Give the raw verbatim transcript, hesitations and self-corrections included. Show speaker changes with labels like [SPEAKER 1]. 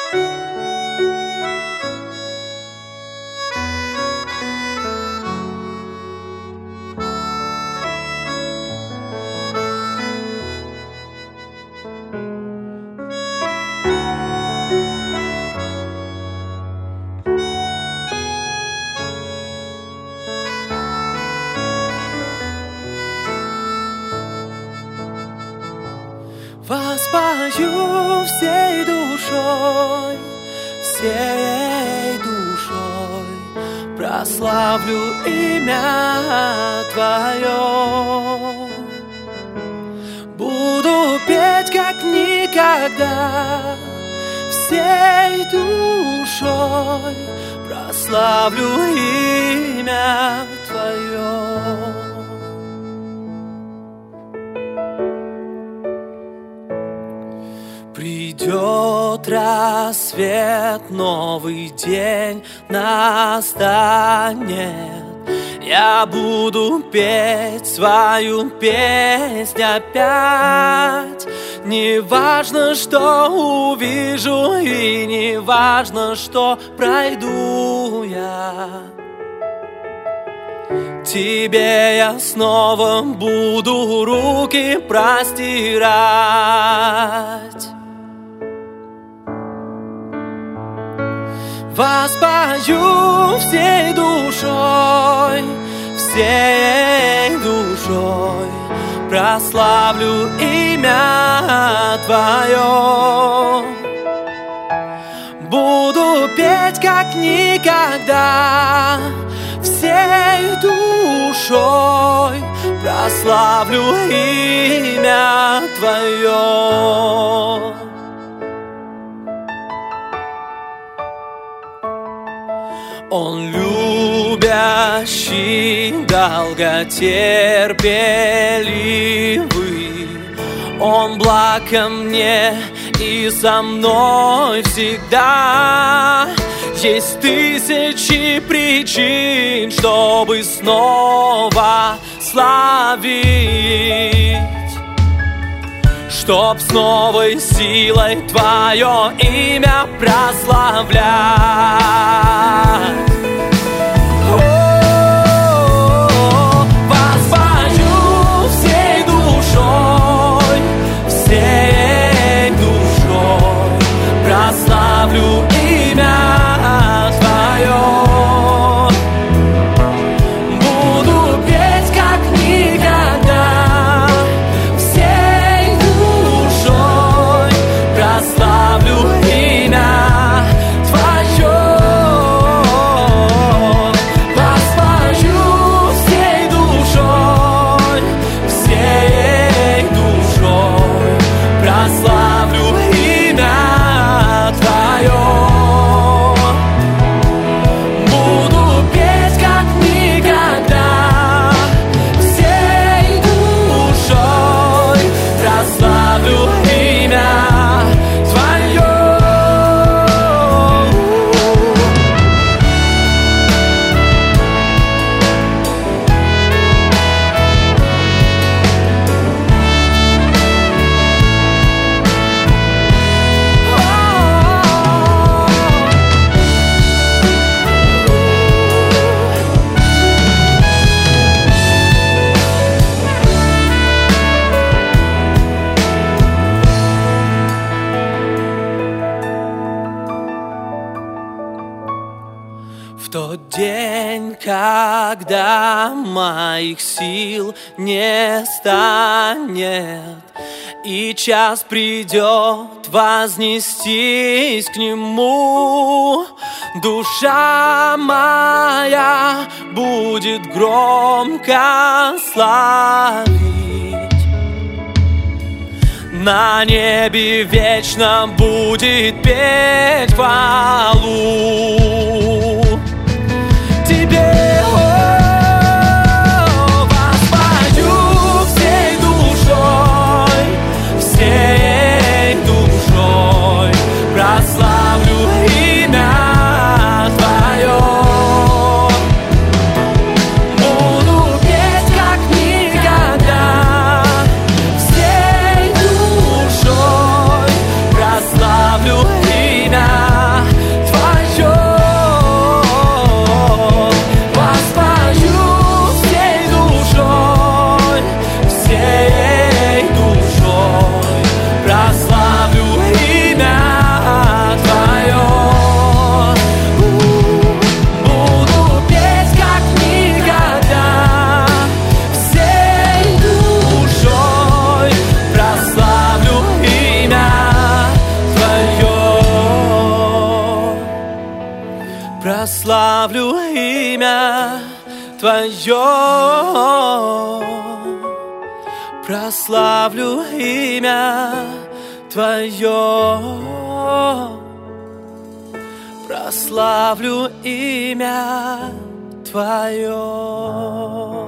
[SPEAKER 1] Воспою всей душой, всей душой, прославлю имя Твое. Буду петь как никогда, всей душой, прославлю имя Твое. Придет рассвет, новый день настанет. Я буду петь свою песнь опять. Не важно, что увижу, и не важно, что пройду я. Тебе я снова буду руки простирать. Воспою всей душой, всей душой, прославлю имя Твое. Буду петь как никогда, всей душой, прославлю имя Твое. Он любящий, долготерпеливый, Он благ ко мне и со мной всегда. Есть тысячи причин, чтобы снова славить, чтоб с новой силой Твое имя прославлять. Воспою всей душой, всей душой, прославлю имя Твое. Буду петь как никогда, всей душой, прославлю имя Твое. Воспою всей душой, всей душой, прославлю имя Твое. Буду петь как никогда, всей душой, прославлю имя Твое. В тот день, когда моих сил не станет, и час придет вознестись к Нему, душа моя будет громко славить. На небе вечно будет петь хвалу Тебе, о, воспою всей душой, всей душой, прославлю имя Твое. Буду петь как никогда, всей душой, прославлю имя прославлю имя Твое, прославлю имя Твое, прославлю имя Твое.